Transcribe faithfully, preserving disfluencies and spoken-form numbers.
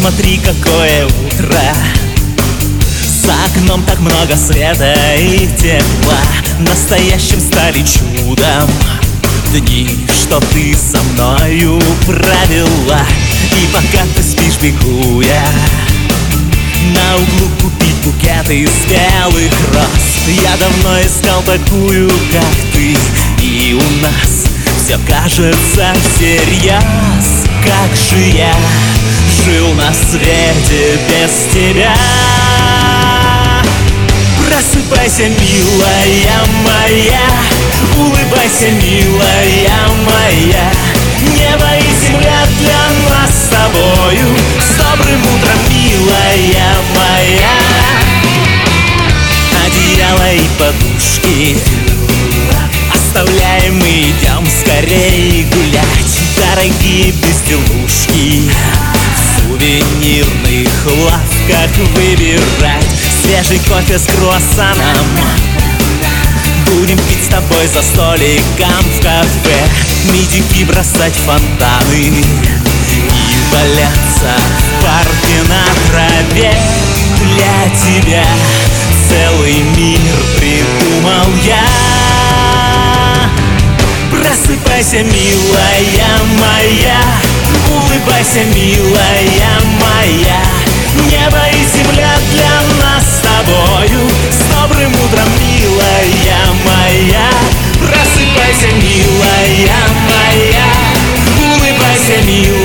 Посмотри, какое утро, за окном так много света и тепла. Настоящим стали чудом дни, что ты со мною провела. И пока ты спишь, бегу я на углу купить букеты из спелых роз. Я давно искал такую, как ты, и у нас все кажется всерьез. Как же я жил на свете без тебя? Просыпайся, милая моя, улыбайся, милая моя. Небо и земля для нас с тобою. С добрым утром, милая моя. Одеяло и подушки оставляем, мы идем скорее гулять. Дорогие безделушки в сувенирных лавках выбирать. Свежий кофе с круассаном будем пить с тобой за столиком в кафе. Медики бросать фонтаны и валяться в парке на траве. Для тебя целый мир придумал я. Просыпайся, милая моя, улыбайся, милая моя. Небо и земля для нас с тобою. С добрым утром, милая моя. Просыпайся, милая моя, улыбайся, милая.